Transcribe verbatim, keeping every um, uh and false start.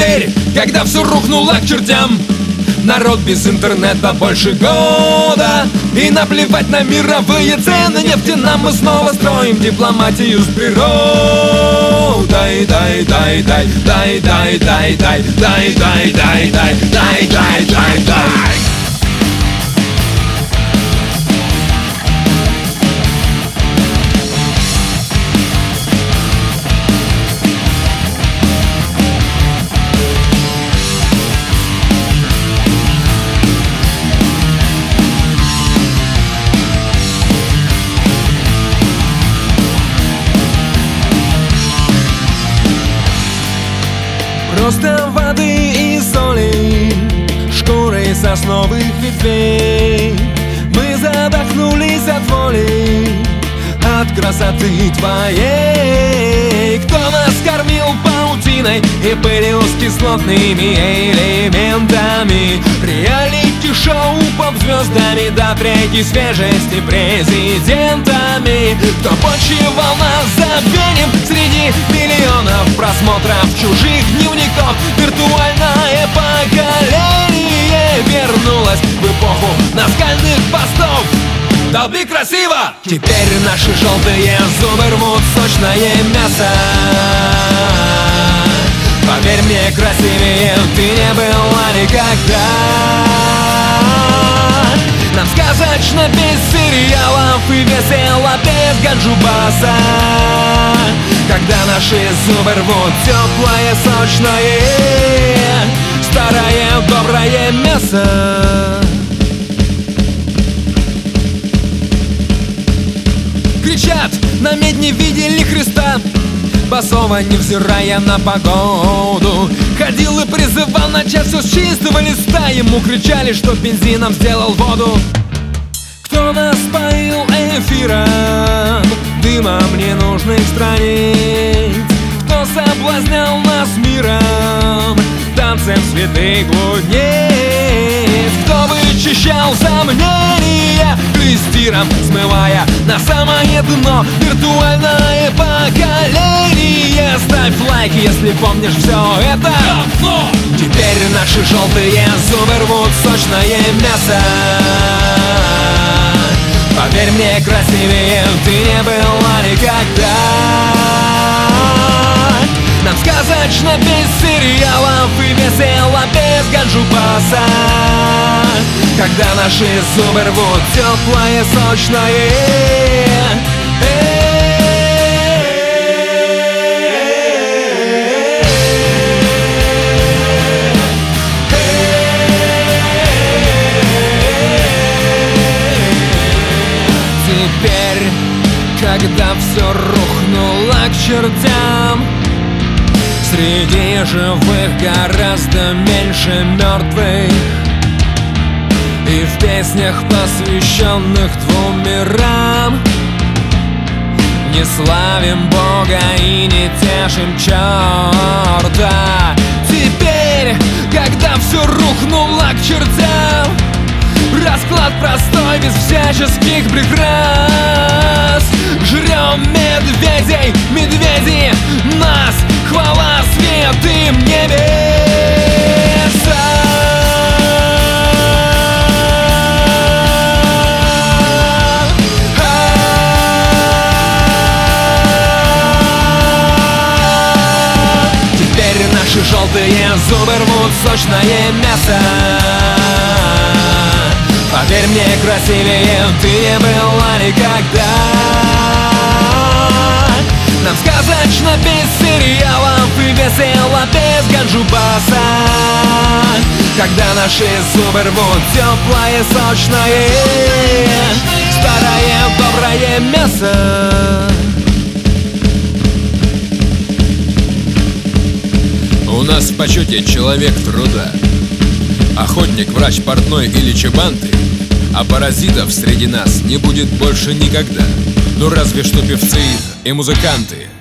Теперь, когда все рухнуло к чертям, народ без интернета больше года, и наплевать на мировые цены нефти, нам мы снова строим дипломатию с природой. Дай, дай, дай, дай, дай, дай, дай, дай, дай, дай, дай, дай, дай, дай, дай. Просто воды и соли, шкурой сосновых ветвей. Мы задохнулись от воли, от красоты твоей. Кто нас кормил паутиной и пылью с кислотными элементами? Реалити-шоу поп-звездами до треки свежести президентами. Кто почивал нас забвением среди миллионов просмотров чужих дневников? Виртуальное поколение вернулось в эпоху наскальных постов. Долби красиво! Теперь наши желтые зубы рвут сочное мясо. Поверь мне, красивее ты не была никогда. Нам сказочно без сериалов и весело без ганджубаса. Когда наши зубы рвут теплое, сочное, старое доброе мясо. Кричат, на медне видели Христа, босого, невзирая на погоду. Ходил и призывал начать все с чистого листа. Ему кричали, что бензином сделал воду. Кто нас поил эфиром, дымом ненужных страниц? Кто соблазнял нас миром, танцем святых блудниц? Кто вычищал сомнения клестиром, смывая на самое дно виртуальное поколение? Ставь лайк, если помнишь все это. Теперь наши желтые зубы рвут сочное мясо. Поверь мне, красивее ты не была никогда. Нам сказочно без сериалов и весело без ганджубаса. Когда наши зубы рвут теплое, сочное. Теперь, когда все рухнуло к чертям, среди живых гораздо меньше мертвых. И в песнях, посвященных двум мирам, не славим Бога и не тешим черта. Теперь, когда все рухнуло к чертям, расклад простой, без всяческих прикрас. Жрем медведей, медведи нас, хвала святым небесам. Теперь наши желтые зубы рвут сочное мясо. Поверь мне, красивее ты не была никогда. Нам сказочно без сериалов и весело без ганджубаса. Когда наши зубы рвут теплое, сочное, старое доброе мясо. У нас в почете человек труда, охотник, врач, портной или чабанты. А паразитов среди нас не будет больше никогда. Ну разве что певцы и музыканты.